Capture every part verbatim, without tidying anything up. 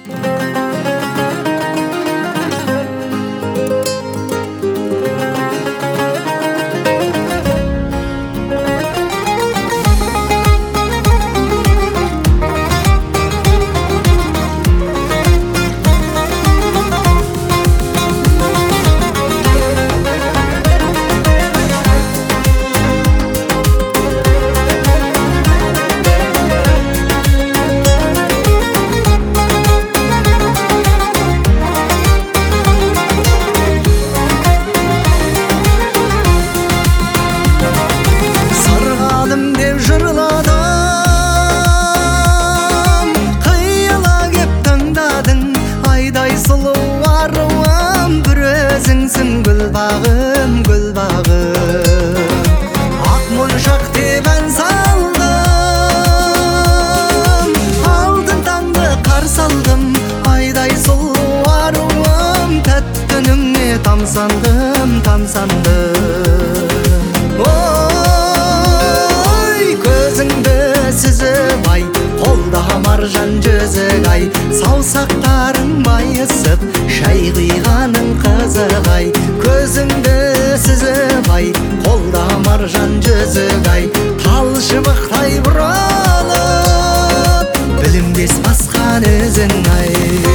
Gülbağım, gülbağım Akmonşak dep ән saldım Aldın tаңды қарсы алдым Айдай сұлу аруым Тәттініңе тамсандым, тамсандым Ой, көзіңді сүзіп ай Қолда маржан жүзік ай Саусақтарың майысып Шай құйғаның қызық ай Көзіңді сүзіп ай Қолда маржан жүзік ай Тал шыбықтай бұралып Білінбес басқан өзің ай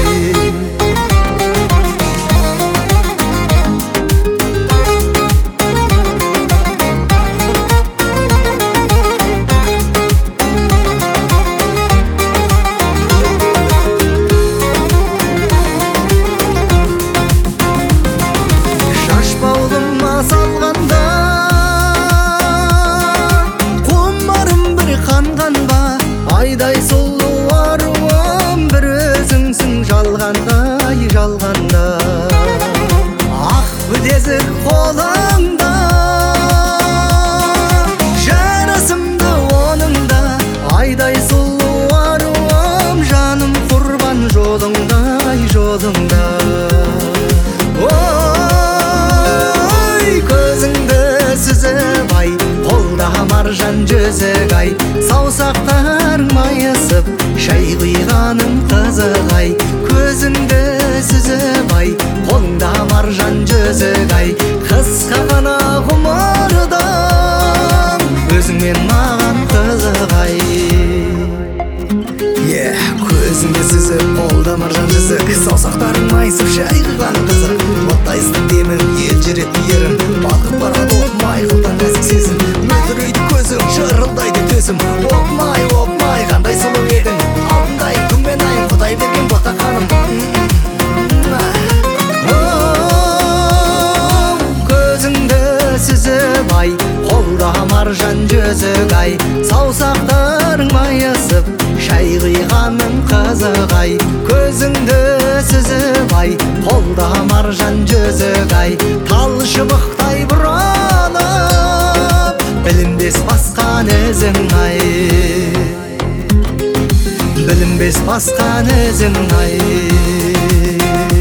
Айдай сұлу аруым бір өзіңсің жалғандай, жалғанда Ақ білезік қолыңда Жарасымды оныңда Айдай сұлу аруым жаным құрбан жолыңдай, жолыңда Ой, көзіңді сүзіп ай Қолда маржан жүзік ай Саусақтар майысып Шай құйғаның қызық ай Көзіңді сүзіп ай Қолда маржан жүзік ай Қысқа ғана ғұмырдым Өзіңмен маған қызық ай Көзіңді сүзіп Қолда маржан жүзік Саусақтарың майысып Шай құйғаның қызық Оттай ыстық демің ел жүреді ерім Балқып барады опмай қылдан нәзік сезім Мөлдірейді көзің жырылдайды төзім Опмай, опмай, қандай сұлу едің Алтындай күн мен ай Құдай берген ботақаным Көзіңді сүзіп ай Қолда маржан жүзік ай Саусақтарың майысып Шай құйғаның қызық ай Көзіңді сүзіп ай Қолда маржан жүзік ай Тал шыбықтай бұралып Білінбес басқан өзің ай Білінбес басқан өзің ай